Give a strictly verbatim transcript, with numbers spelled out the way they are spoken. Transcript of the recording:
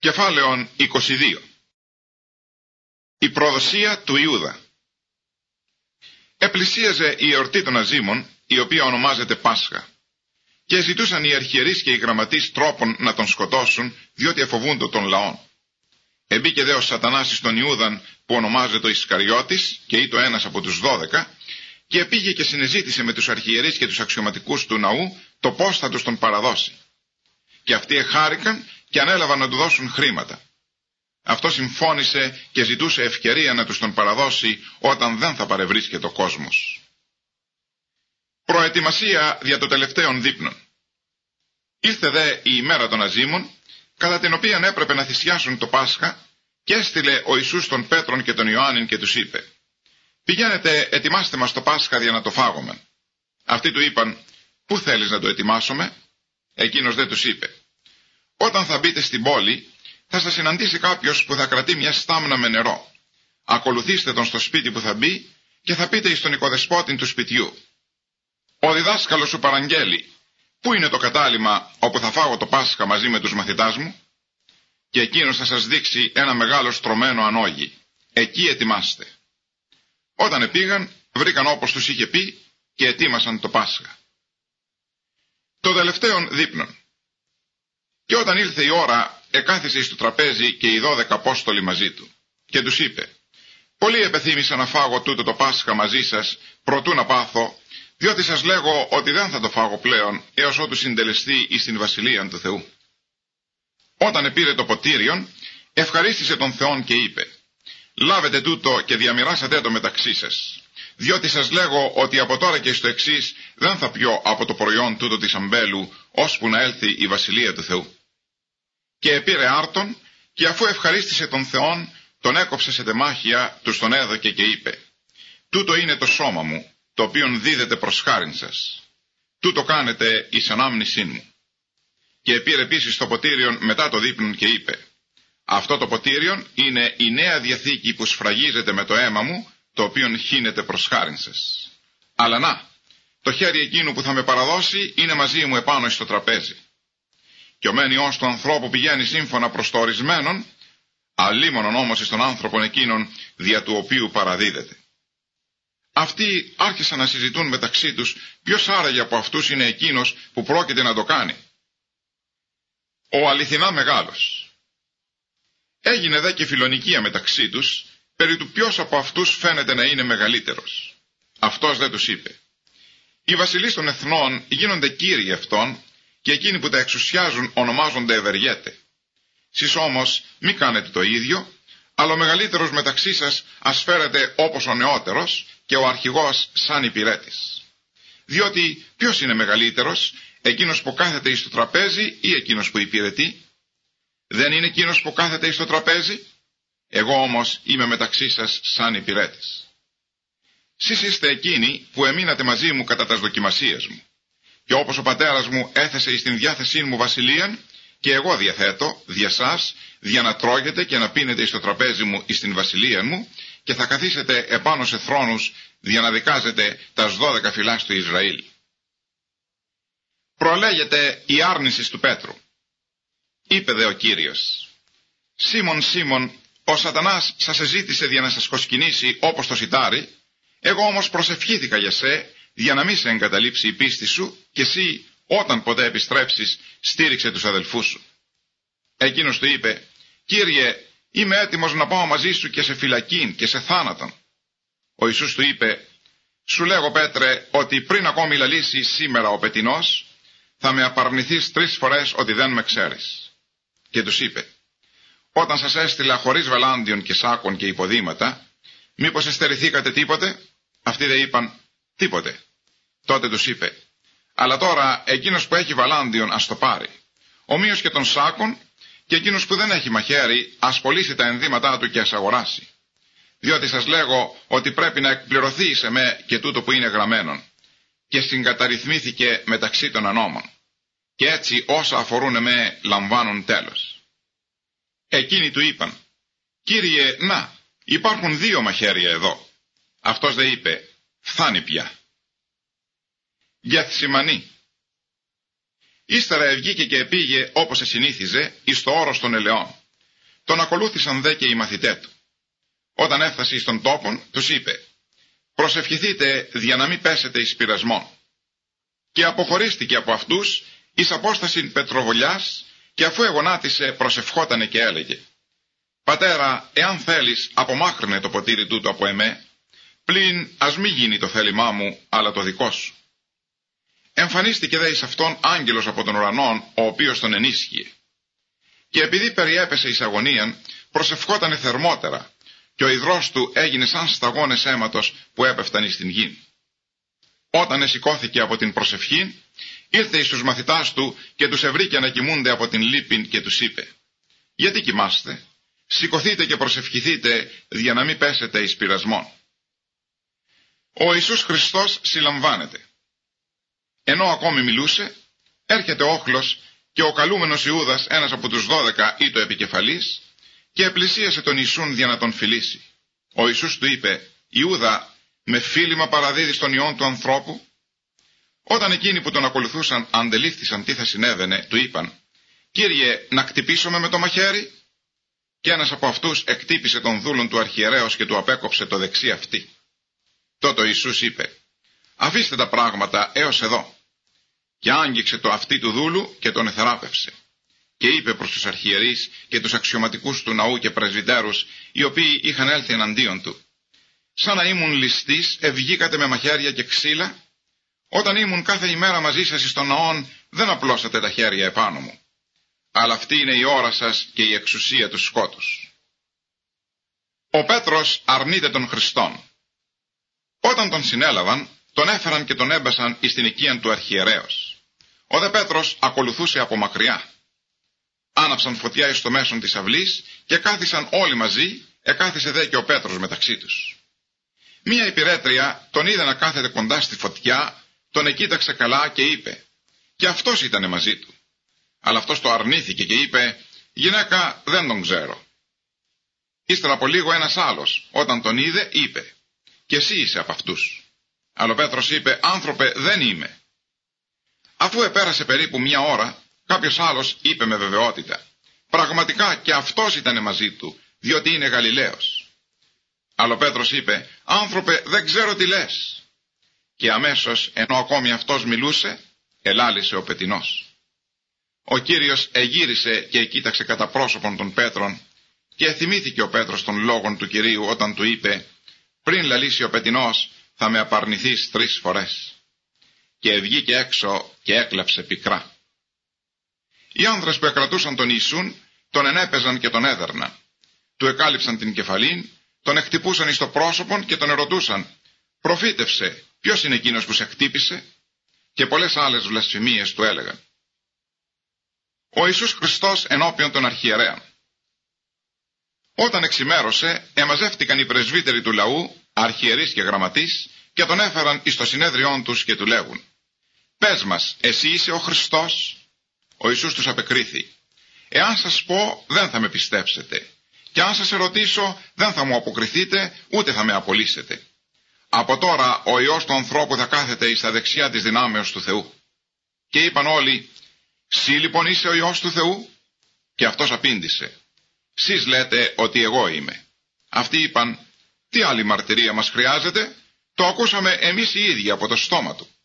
Κεφάλαιον είκοσι δύο. Η προδοσία του Ιούδα. Επλησίαζε η εορτή των Αζήμων, η οποία ονομάζεται Πάσχα, και ζητούσαν οι αρχιερείς και οι γραμματείς τρόπον να τον σκοτώσουν, διότι εφοβούντο των λαών. Εμπήκε δε ο Σατανάς εις τον Ιούδαν, που ονομάζεται ο Ισκαριώτης, και είτο ένας από τους δώδεκα, και πήγε και συνεζήτησε με τους αρχιερείς και τους αξιωματικούς του ναού το πώς θα τους τον παραδώσει. Και αυτοί εχάρηκαν και ανέλαβαν να του δώσουν χρήματα. Αυτό συμφώνησε και ζητούσε ευκαιρία να τους τον παραδώσει όταν δεν θα παρευρίσκεται ο κόσμος. Προετοιμασία δια το τελευταίον δείπνον. Ήλθε δε η ημέρα των Αζήμων, κατά την οποία έπρεπε να θυσιάσουν το Πάσχα, και έστειλε ο Ιησούς τον Πέτρον και τον Ιωάννην και τους είπε: «Πηγαίνετε, ετοιμάστε μας το Πάσχα για να το φάγουμε». Αυτοί του είπαν: «Πού θέλεις να το ετοιμάσουμε?» Εκείνος δε τους είπε: «Όταν θα μπείτε στην πόλη, θα σας συναντήσει κάποιος που θα κρατεί μια στάμνα με νερό. Ακολουθήστε τον στο σπίτι που θα μπει και θα πείτε εις τον οικοδεσπότην του σπιτιού: Ο διδάσκαλος σου παραγγέλει, πού είναι το κατάλημα όπου θα φάγω το Πάσχα μαζί με τους μαθητάς μου? Και εκείνος θα σας δείξει ένα μεγάλο στρωμένο ανόγι. Εκεί ετοιμάστε». Όταν επήγαν, βρήκαν όπως τους είχε πει και ετοίμασαν το Πάσχα. Το τελευταίον δείπνον. Και όταν ήλθε η ώρα, εκάθισε εις το τραπέζι και οι δώδεκα απόστολοι μαζί του, και τους είπε: «Πολύ επεθύμησα να φάγω τούτο το Πάσχα μαζί σας, προτού να πάθω, διότι σας λέγω ότι δεν θα το φάγω πλέον, έως ότου συντελεστεί εις την Βασιλεία του Θεού». Όταν επήρε το ποτήριον, ευχαρίστησε τον Θεόν και είπε: «Λάβετε τούτο και διαμοιράσατε το μεταξύ σας, διότι σας λέγω ότι από τώρα και στο εξής δεν θα πιω από το προϊόν τούτο της αμπέλου, ώσπου να έλθει η Βασιλεία του Θεού». Και επήρε άρτον, και αφού ευχαρίστησε τον Θεόν, τον έκοψε σε τεμάχια, τους τον έδωκε και είπε: «Τούτο είναι το σώμα μου, το οποίον δίδεται προς χάριν σας. Τούτο κάνετε εις ανάμνησήν μου». Και επήρε επίσης το ποτήριον μετά το δείπνον και είπε: «Αυτό το ποτήριον είναι η νέα διαθήκη που σφραγίζεται με το αίμα μου, το οποίον χύνεται προς χάριν σας. Αλλά να, το χέρι εκείνου που θα με παραδώσει είναι μαζί μου επάνω στο τραπέζι. Και ο μένιος του ανθρώπου πηγαίνει σύμφωνα προς το ορισμένον, αλίμονον όμως εις τον άνθρωπον εκείνον δια του οποίου παραδίδεται». Αυτοί άρχισαν να συζητούν μεταξύ τους ποιος άραγε από αυτούς είναι εκείνος που πρόκειται να το κάνει. Ο αληθινά μεγάλος. Έγινε δε και φιλονικία μεταξύ τους, περί του ποιος από αυτούς φαίνεται να είναι μεγαλύτερος. Αυτός δε τους είπε: «Οι βασιλείς των εθνών γίνονται κύριοι αυτών, και εκείνοι που τα εξουσιάζουν ονομάζονται ευεργέτε. Σεις όμως μη κάνετε το ίδιο, αλλά ο μεγαλύτερος μεταξύ σας ας φέρετε όπως ο νεότερος, και ο αρχηγός σαν υπηρέτης. Διότι ποιος είναι μεγαλύτερος, εκείνος που κάθεται εις το τραπέζι ή εκείνος που υπηρετεί? Δεν είναι εκείνος που κάθεται εις το τραπέζι? Εγώ όμως είμαι μεταξύ σας σαν υπηρέτης. Σεις είστε εκείνοι που εμείνατε μαζί μου κατά τας δοκιμασίες μου. Και όπως ο πατέρας μου έθεσε εις την διάθεσή μου βασιλείαν, και εγώ διαθέτω δια σας, δια να τρώγετε και να πίνετε εις το τραπέζι μου εις την βασιλεία μου, και θα καθίσετε επάνω σε θρόνους, δια να δικάζετε τας δώδεκα φυλάς του Ισραήλ». Προλέγεται η άρνηση του Πέτρου. Είπε δε ο Κύριος: «Σίμων, Σίμων, ο Σατανάς σας εζήτησε δια να σας κοσκινήσει όπως το σιτάρι, εγώ όμως προσευχήθηκα για σε, για να μην σε εγκαταλείψει η πίστη σου, και εσύ όταν ποτέ επιστρέψεις στήριξε τους αδελφούς σου». Εκείνος του είπε: «Κύριε, είμαι έτοιμος να πάω μαζί σου και σε φυλακήν και σε θάνατον». Ο Ιησούς του είπε: «Σου λέγω, Πέτρε, ότι πριν ακόμη λαλήσει σήμερα ο πετεινός, θα με απαρνηθείς τρεις φορές ότι δεν με ξέρεις». Και τους είπε: «Όταν σας έστειλα χωρίς βελάντιον και σάκων και υποδήματα, μήπως εστερηθήκατε τίποτε?» Αυτοί δε είπαν: «Τίποτε». Τότε τους είπε: «Αλλά τώρα εκείνος που έχει βαλάντιον ας το πάρει, ομοίως και των σάκων, και εκείνος που δεν έχει μαχαίρι ας πωλήσει τα ενδύματά του και ας αγοράσει. Διότι σας λέγω ότι πρέπει να εκπληρωθεί σε με και τούτο που είναι γραμμένον, και συγκαταρρυθμίθηκε μεταξύ των ανώμων, και έτσι όσα αφορούν με λαμβάνουν τέλος». Εκείνοι του είπαν: «Κύριε, να, υπάρχουν δύο μαχαίρια εδώ». Αυτός δε είπε: «Φθάνει πια». Γεθσιμανή. Ύστερα ευγήκε και επήγε όπως εσυνήθιζε εις το όρος των ελαιών, Τον ακολούθησαν δε και οι μαθητέ του. Όταν έφτασε στον τόπον, τους είπε: «Προσευχηθείτε δια να μην πέσετε εις πειρασμόν». Και αποχωρίστηκε από αυτούς εις απόσταση πετροβολιάς, και αφού εγονάτισε προσευχότανε και έλεγε: «Πατέρα, εάν θέλεις, απομάκρυνε το ποτήρι τούτο από εμέ, πλην ας μη γίνει το θέλημά μου, αλλά το δικό σου». Εμφανίστηκε δε εις αυτόν άγγελος από τον ουρανόν, ο οποίος τον ενίσχυε. Και επειδή περιέπεσε εις αγωνίαν, προσευχότανε θερμότερα, και ο υδρός του έγινε σαν σταγόνες αίματος που έπεφταν εις την γη. Όταν εσηκώθηκε από την προσευχή, ήρθε εις τους μαθητάς του και τους ευρήκε να κοιμούνται από την λύπην και τους είπε: «Γιατί κοιμάστε? Σηκωθείτε και προσευχηθείτε, για να μην πέσετε εις πειρασμόν». Ο Ιησούς Χριστός συλλαμβάνεται. Ενώ ακόμη μιλούσε, έρχεται όχλος και ο καλούμενος Ιούδας, ένας από τους δώδεκα ή το επικεφαλής, και επλησίασε τον Ιησούν για να τον φιλήσει. Ο Ιησούς του είπε: «Ιούδα, με φίλημα παραδίδεις τον Υιόν του ανθρώπου?» Όταν εκείνοι που τον ακολουθούσαν αντελήφθησαν τι θα συνέβαινε, του είπαν: «Κύριε, να κτυπήσουμε με το μαχαίρι?» Και ένας από αυτούς εκτύπησε τον δούλον του αρχιερέως και του απέκοψε το δεξί αυτί. Τότε ο Ιησούς είπε: «Αφήστε τα πράγματα έως εδώ». Και άγγιξε το αυτί του δούλου και τον εθεράπευσε. Και είπε προς τους αρχιερείς και τους αξιωματικούς του ναού και πρεσβυτέρους, οι οποίοι είχαν έλθει εναντίον του: «Σαν να ήμουν ληστείς, ευγήκατε με μαχαίρια και ξύλα? Όταν ήμουν κάθε ημέρα μαζί σας εις τον ναόν, δεν απλώσατε τα χέρια επάνω μου. Αλλά αυτή είναι η ώρα σας και η εξουσία του σκότους». Ο Πέτρος αρνείται τον Χριστόν. Όταν τον συνέλαβαν, τον έφεραν και τον έμπασαν εις την οικίαν του αρχιερέως. Ο δε Πέτρος ακολουθούσε από μακριά. Άναψαν φωτιά εις το μέσον της αυλής και κάθισαν όλοι μαζί, εκάθισε δε και ο Πέτρος μεταξύ τους. Μία υπηρέτρια τον είδε να κάθεται κοντά στη φωτιά, τον εκοίταξε καλά και είπε: «Και αυτός ήτανε μαζί του». Αλλά αυτός το αρνήθηκε και είπε: «Γυναίκα, δεν τον ξέρω». Ύστερα από λίγο ένας άλλος, όταν τον είδε, είπε: «Και εσύ είσαι από αυτούς». Αλλά ο Πέτρος είπε: «Άνθρωπε, δεν είμαι». Αφού επέρασε περίπου μία ώρα, κάποιος άλλος είπε με βεβαιότητα: «Πραγματικά και αυτός ήτανε μαζί του, διότι είναι Γαλιλαίος». Αλλά ο Πέτρος είπε: «Άνθρωπε, δεν ξέρω τι λες». Και αμέσως, ενώ ακόμη αυτός μιλούσε, ελάλησε ο πετεινός. Ο Κύριος εγύρισε και εκοίταξε κατά πρόσωπον των Πέτρων, και θυμήθηκε ο Πέτρος των λόγων του Κυρίου όταν του είπε: «Πριν λαλήσει ο πετεινός, θα με απαρνηθείς τρεις φορές». Και βγήκε έξω και έκλαψε πικρά. Οι άνδρες που εκρατούσαν τον Ιησούν τον ενέπαιζαν και τον έδερναν. Του εκάλυψαν την κεφαλήν, τον εκτυπούσαν εις το πρόσωπον και τον ερωτούσαν: «Προφήτευσε, ποιος είναι εκείνος που σε χτύπησε?» Και πολλές άλλες βλασφημίες του έλεγαν. Ο Ιησούς Χριστός ενώπιον των αρχιερέων. Όταν εξημέρωσε, εμαζεύτηκαν οι πρεσβύτεροι του λαού, αρχιερείς και γραμματείς, και τον έφεραν εις το συνέδριόν τους και του λέγουν: «Πες μας, εσύ είσαι ο Χριστός?» Ο Ιησούς τους απεκρίθη: «Εάν σας πω, δεν θα με πιστέψετε, και αν σας ερωτήσω, δεν θα μου αποκριθείτε, ούτε θα με απολύσετε. Από τώρα ο Υιός του ανθρώπου θα κάθεται εις τα δεξιά της δυνάμεως του Θεού». Και είπαν όλοι: «Συ λοιπόν είσαι ο Υιός του Θεού?» Και αυτός απήντησε: «Σεις λέτε ότι εγώ είμαι». Αυτοί είπαν: «Τι άλλη μαρτυρία μας χρειάζεται? Το ακούσαμε εμείς οι ίδιοι από το στόμα του».